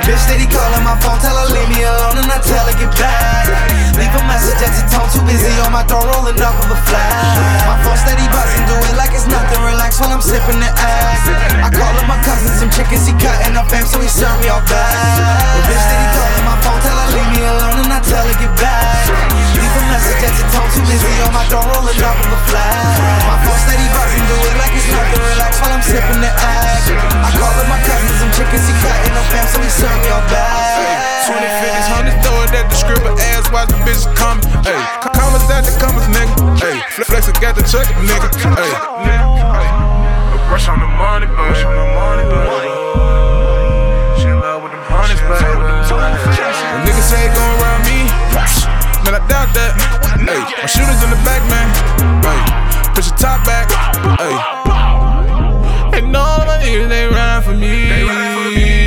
Bitch steady calling my phone, tell her leave me alone and I tell her get back. Leave a message at your tone, too busy on my throne, rolling off of a flag. My phone steady buzzing, do it like it's nothing, relax while I'm sipping the ass. I call up my cousins, some chickens, he cutting up fam, so he serve me all back. Bitch steady calling my phone, tell her leave me alone and I tell her get back. Leave a message at your tone, too busy on my throne, rolling off of a flag. My phone steady buzzing, do it like it's nothing, relax while I'm sipping the ass. I call up my cousins, some chickens, he cutting up fam, so he serve me all back. 20, 50s, 100, throw it at the scribble ass, watch the bitches coming. Ayy, commas that the commas, nigga. Ayy, flex got the check, nigga. Ayy, rush on the money, baby. Rush on the money, baby. She in love with them honeys, baby. The niggas say it gon' around me, man, I doubt that. Ayy, my shooters in the back, man. Ayy, push your top back. Ayy, and all my niggas they ride for me.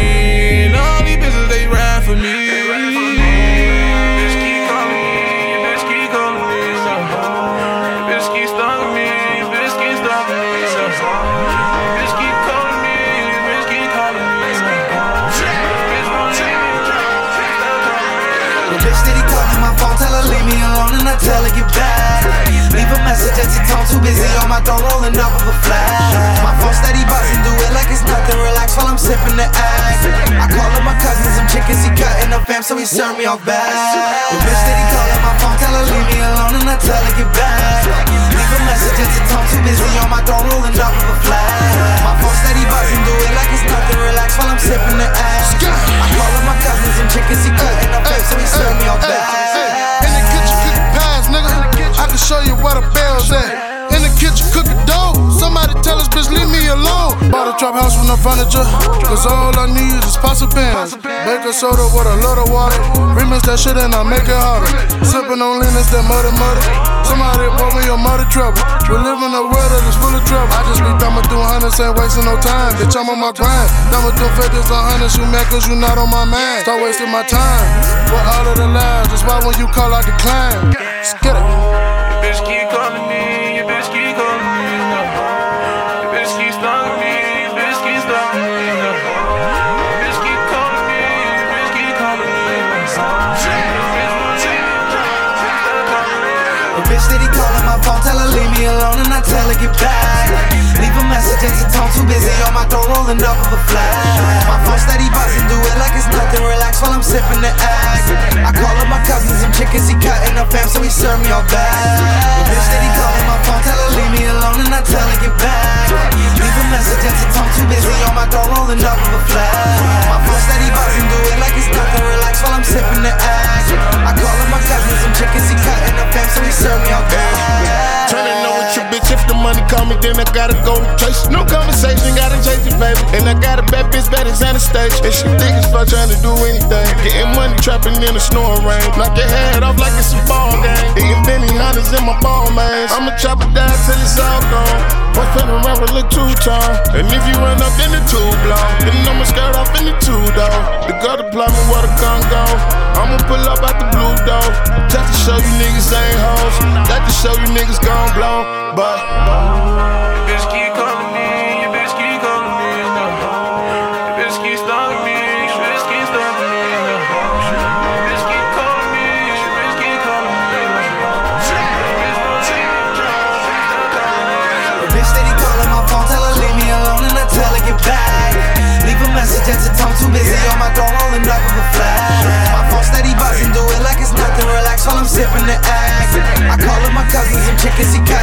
They ride for me. Bitch keep calling me, bitch keep calling me. Bitch keep stalking me, bitch keep stalking me. Bitch keep calling me, bitch keep calling me. Bitch steady calling my phone, tell her leave me alone and I tell her get back. Leave a message at your tone, too busy on my throne, rolling off of a flag. My phone steady buzzing, do it like it's nothing, relax while I'm sipping the ass. I call up my cousins, some chickens, he cutting up fam, so he serve me all back. Bitch steady calling my phone, tell her leave me alone and I tell her get back. Leave a message at your tone, too busy on my throne, rolling off of a flag. My phone steady buzzing, do it like it's nothing, relax while I'm sipping the ass. I call up my cousins, some chickens, he cutting up fam, so he serve me all back. In the kitchen cooking pies, nigga. I can show you where the bell's at. In the kitchen cooking dough. Somebody tell us, bitch, leave me alone. Bought a trap house with no furniture, cause all I need is pasta pans. Baking soda with a lot of water. Remix that shit and I make it harder. Sipping on lean, that muddy. Somebody bought me a muddy trouble. We live in a world that is full of trouble. I just be thumbing through hundreds, ain't wasting no time. Bitch, I'm on my grind. Thumbing through 50s on hundreds. You mad cause you not on my mind. Start wasting my time with all of the lies. That's why when you call, I decline. Skid it. Bitch keep calling me, your bitch keep calling me. Your bitch keep stalking me, your bitch keep stalking me. Your bitch keep calling me, your bitch keep calling me. Bitch steady calling my phone, tell her leave me alone and I tell her get back. Leave a message at your tone, too busy on my throne, rolling off of a flag. My phone steady buzzing, do it like it's nothing, relax while I'm sipping the ass. I call up my cousins, some chickens, he cutting up fam, so he serve me all back. Bitch steady calling my phone, tell her leave me alone and I tell her get back. Leave a message at your tone, too busy on my throne, rolling off of a flag. My phone steady buzzing, do it like it's nothing, relax while I'm sipping the ass. I call up my cousins, some chickens, he cutting up fam, so he serve me all back. Turning on with your bitch, if the money call me, then I gotta go chase. No conversation, gotta chase it, baby. And I got a bad bitch, bad as Anastasia. And she think it's fun trying to do anything. Getting money, trapping in the snoring rain. Knock your head off like it's a ball game. Eating Benny Hunters in my ball, man. I'ma chop it down till it's all gone. Boy, finna rap a little too tall. And if you run up in the tube blow, then I'ma skirt off in the two-door. The girl apply me where the gun go. I'ma pull up out the blue door. Just to show you niggas ain't hoes. That to show you niggas gon' blow. But your bitch keep calling me, your bitch keep calling me. Your bitch keep stalking me, your bitch keep stalking me. Your bitch keep calling me, your bitch keep calling me. Bitch steady calling my phone, tell her leave me alone and I tell her get back. Leave a message at your tone, too busy on my throne, rolling off of a flag. My phone steady buzzing, do it like it's nothing, relax while I'm sipping the ass. I call up my cousins, some chickens, he cut